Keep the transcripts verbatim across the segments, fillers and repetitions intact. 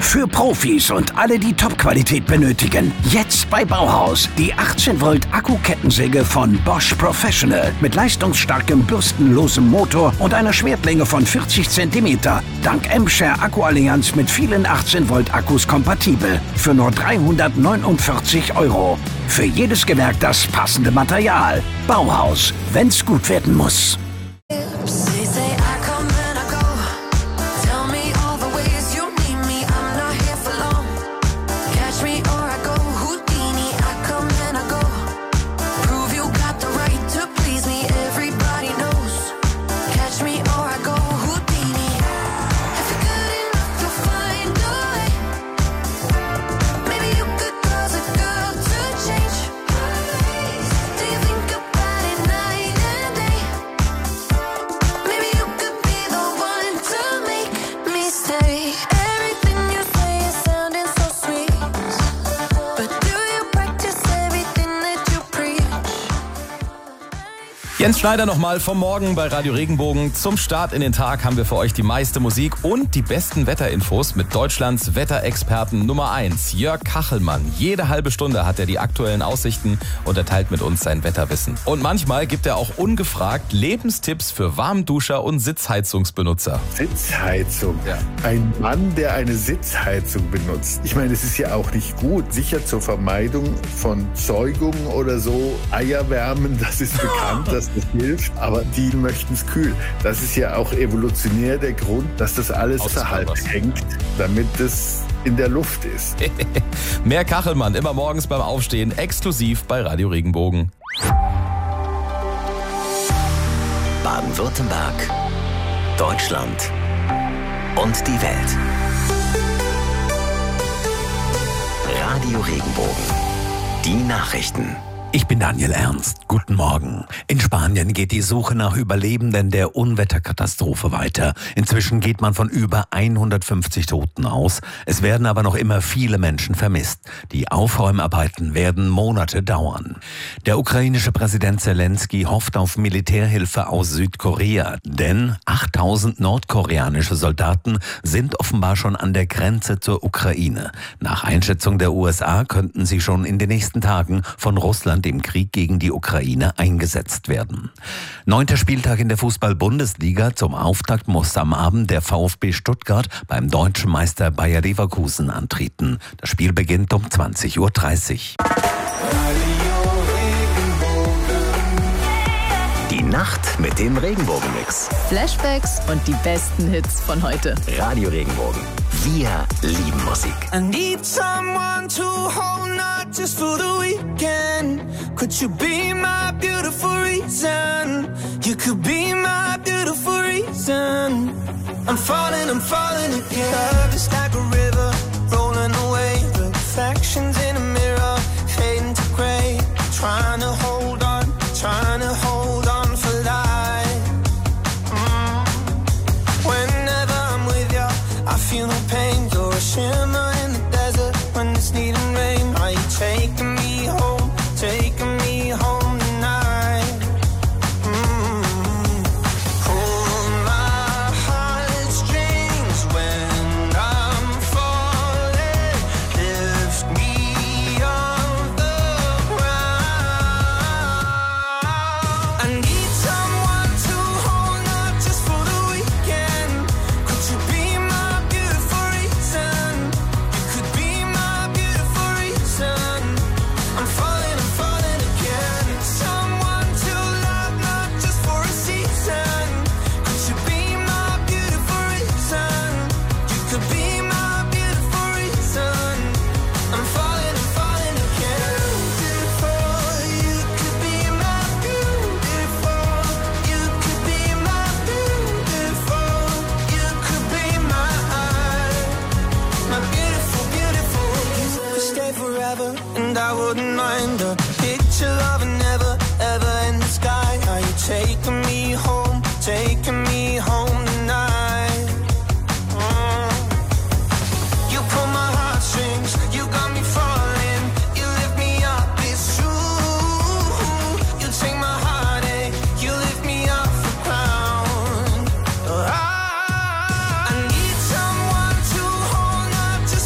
Für Profis und alle, die Top-Qualität benötigen. Jetzt bei Bauhaus. Die achtzehn Volt Akkukettensäge von Bosch Professional. Mit leistungsstarkem, bürstenlosem Motor und einer Schwertlänge von vierzig Zentimeter. Dank M-Share Akkuallianz mit vielen achtzehn Volt Akkus kompatibel. Für nur dreihundertneunundvierzig Euro. Für jedes Gewerk das passende Material. Bauhaus. Wenn's gut werden muss. Jens Schneider nochmal vom Morgen bei Radio Regenbogen. Zum Start in den Tag haben wir für euch die meiste Musik und die besten Wetterinfos mit Deutschlands Wetterexperten Nummer eins, Jörg Kachelmann. Jede halbe Stunde hat er die aktuellen Aussichten und er teilt mit uns sein Wetterwissen. Und manchmal gibt er auch ungefragt Lebenstipps für Warmduscher und Sitzheizungsbenutzer. Sitzheizung? Ja. Ein Mann, der eine Sitzheizung benutzt. Ich meine, es ist ja auch nicht gut. Sicher zur Vermeidung von Zeugungen oder so. Eierwärmen, das ist bekannt, dass das hilft, aber die möchten es kühl. Das ist ja auch evolutionär der Grund, dass das alles außerhalb hängt, damit es in der Luft ist. Mehr Kachelmann immer morgens beim Aufstehen, exklusiv bei Radio Regenbogen. Baden-Württemberg, Deutschland und die Welt. Radio Regenbogen. Die Nachrichten. Ich bin Daniel Ernst. Guten Morgen. In Spanien geht die Suche nach Überlebenden der Unwetterkatastrophe weiter. Inzwischen geht man von über hundertfünfzig Toten aus. Es werden aber noch immer viele Menschen vermisst. Die Aufräumarbeiten werden Monate dauern. Der ukrainische Präsident Zelensky hofft auf Militärhilfe aus Südkorea. Denn achttausend nordkoreanische Soldaten sind offenbar schon an der Grenze zur Ukraine. Nach Einschätzung der U S A könnten sie schon in den nächsten Tagen von Russland im Krieg gegen die Ukraine eingesetzt werden. Neunter Spieltag in der Fußball-Bundesliga. Zum Auftakt muss am Abend der VfB Stuttgart beim deutschen Meister Bayer Leverkusen antreten. Das Spiel beginnt um zwanzig Uhr dreißig. Die Nacht mit dem Regenbogen-Mix. Flashbacks und die besten Hits von heute. Radio Regenbogen. Wir lieben Musik. I need someone to hold, not just for the weekend. Could you be my beautiful reason? You could be my beautiful reason. I'm falling, I'm falling again. Love is like a river, rolling away. Reflections in a mirror, fading to gray. Trying to hold on, trying to hold on for life. Mm. Whenever I'm with you, I feel no pain. You're a shimmer in the desert when it's needing rain. Are you taking me home, taking me home tonight? Mm. Hold my heartstrings when I'm falling. Lift me off the ground. I need someone to hold, not just for the weekend. Could you be my beautiful reason? You could be my beautiful reason. I'm falling, I'm falling again. Someone to love, not just for a season. Could you be my beautiful reason? You could be my beautiful reason. I'm falling, I'm falling again. Beautiful, you could be my beautiful. You could be my beautiful. You could be my, my beautiful, beautiful. You could stay forever, and I wouldn't mind a picture of an never, ever in the sky. Are you taking me home, taking me home tonight? Mm. You pull my heartstrings, you got me falling. You lift me up, it's true. You take my heartache, you lift me off the ground. I, I need someone to hold, not just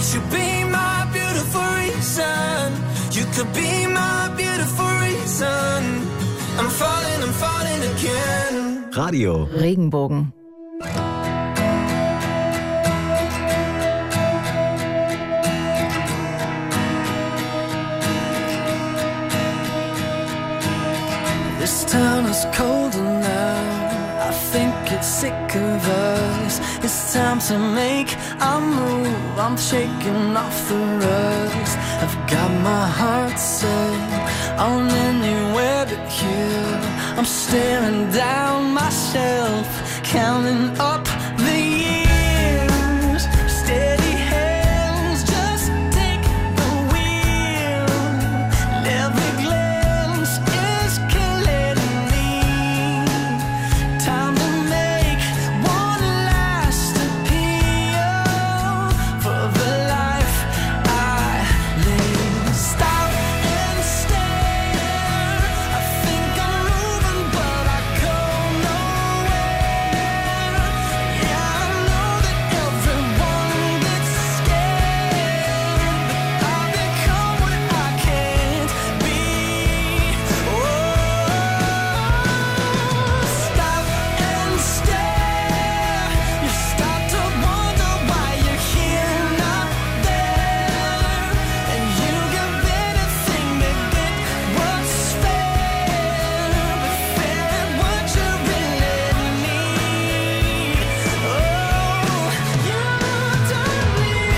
you be my beautiful reason? You could be my beautiful reason. I'm falling, I'm falling again. Radio Regenbogen. This town is colder now. I think it's sick of us. It's time to make a move. I'm shaking off the rust. I've got my heart set on anywhere but here. I'm staring down myself, counting up the years. Steady hands, just take the wheel. And every glance is killing me. Time to make one last appeal for the life I live. Stop and stare. I think I'm moving, but I go nowhere. Yeah, I know that everyone gets scared, but I've become what I can't be. Oh, stop and stare. You start to wonder why you're here, not there, and you give anything to get what's fair, but fair at what you really need. Oh, you don't leave.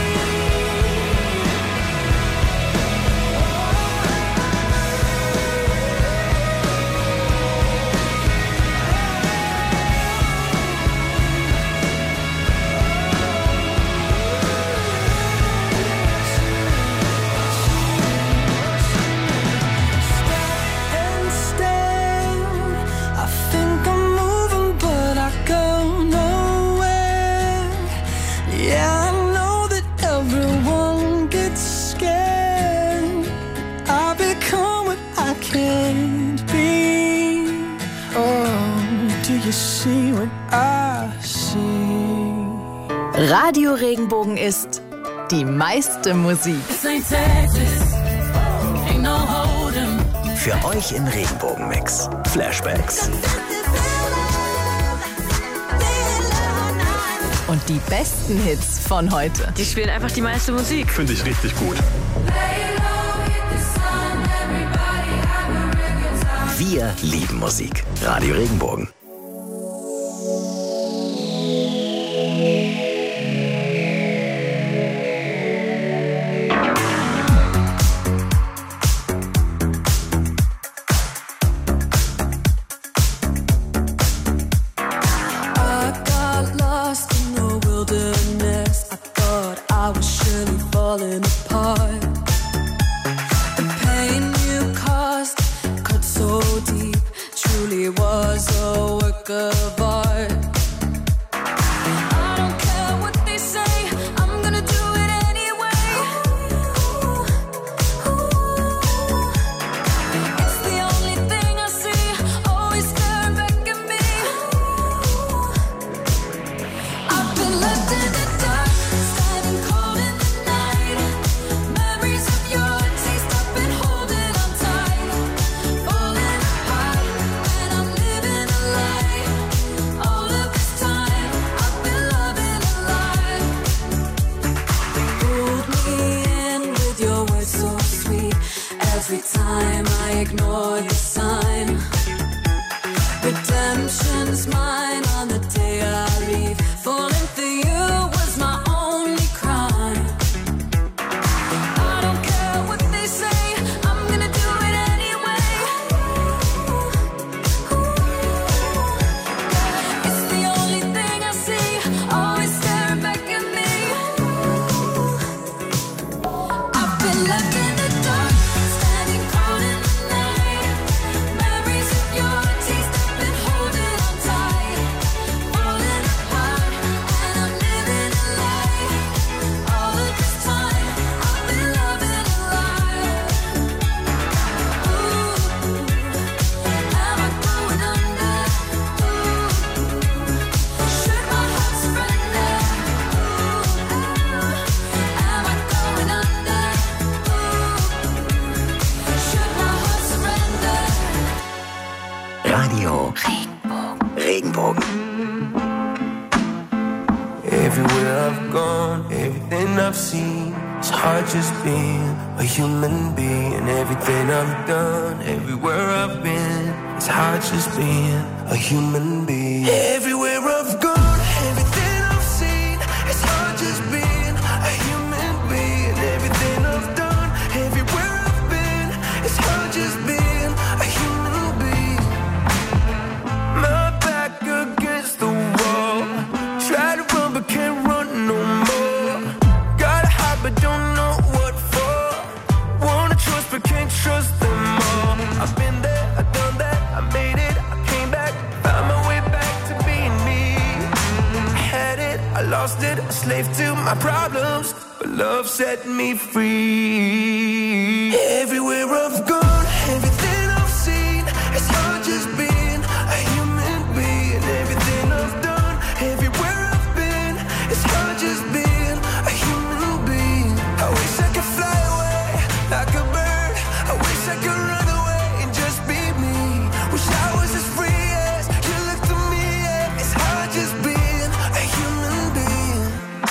And stare. I think I'm moving, but I go nowhere. Yeah, I know that everyone gets scared. I become what I can't be. Oh, do you see what I see? Radio Regenbogen ist die meiste Musik. Saint Texas, ain't no hold'em. für euch im Regenbogen-Mix. Flashbacks. Und die besten Hits von heute. Die spielen einfach die meiste Musik. Finde ich richtig gut. Wir lieben Musik. Radio Regenbogen. I got lost in the wilderness. I thought I was surely falling apart. The pain you caused cut so deep, truly was a work of art. I don't care what they say, I'm gonna do it anyway. It's the only thing I see, always staring back at me. I've been left in the dark, standing cold in the night. Memories of your taste, I've been holding on tight. Falling apart, and I'm living a lie. All of this time, I've been loving a lie. Pulled me in with your words so sweet. Every time I ignore the sign. Redemption's mine on the day I leave. Falling for you was my only crime. I don't care what they say, I'm gonna do it anyway. It's the only thing I see, always staring back at me. I've been left in the dark, standing cold in the night. Memories of your taste, I've been holding on tight. Radio Regenbogen. Regenbogen. Everywhere I've gone, everything I've seen, it's hard just being a human being. Everything I've done, everywhere I've been, it's hard just being a human being. Everywhere I've gone, everything I've seen, it's hard just being a human being. Everything I've done, everywhere I've been, it's hard just being a human being. My back against the wall, try to run but can't run no more. Gotta hide but don't know what for. Wanna trust but can't trust them all. I've been there, I've done that, I made it, I came back, found my way back to being me. I had it, I lost it, a slave to my problems, but love set me free. Everywhere I've gone, everything I've seen, it's hard just being a human being. Everything I've done, everywhere I've been, it's hard just being a human being. I wish I could fly away like a bird. I wish I could run away and just be me. Wish I was as free as you look to me. Yeah. It's hard just being a human being.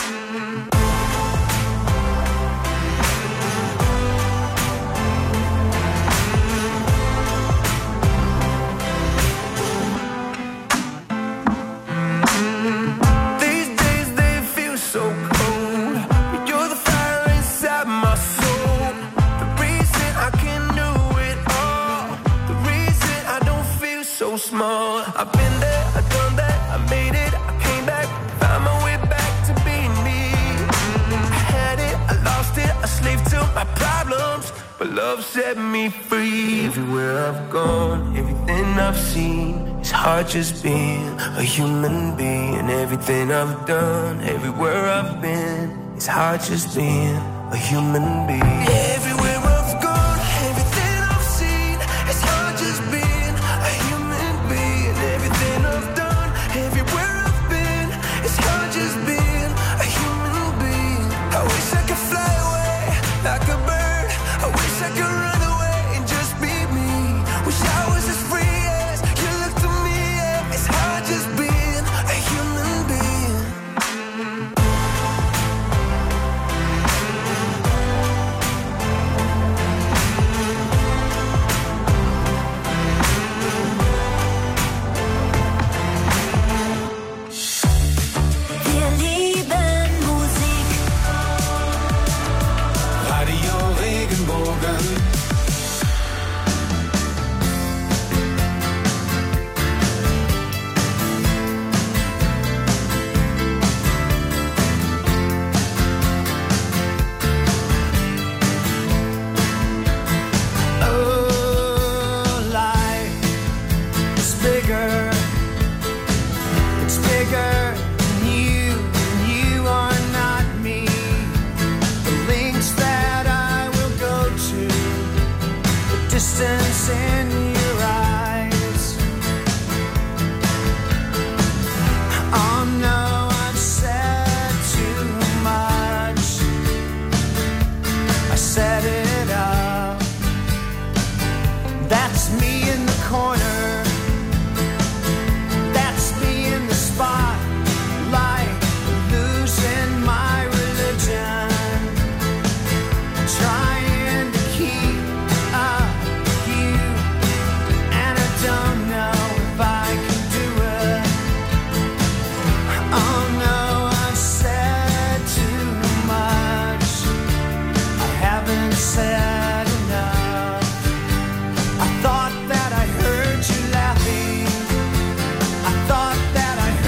These days they feel so cold, but you're the fire inside my soul. The reason I can do it all, the reason I don't feel so small. I've been there, I've done that, I made it, I came back, found my way back to being me. I had it, I lost it, a slave to my problems, but love set me free. Everywhere I've gone, everything I've seen, it's hard just being a human being. Everything I've done, everywhere I've been, it's hard just being a human being. Everywhere I've gone, everything I've seen, it's hard just being a human being. Everything I've done, everywhere I've been, it's hard just being a human being. I wish I could fly away like a bird. I wish I could run away and just be me. Wish I was as free as you look to me. Yeah. It's hard just being a human being. Wir lieben Musik. Radio Regenbogen. Oh, life is bigger. It's bigger than you, and you are not me. The links that I will go to, the distance in you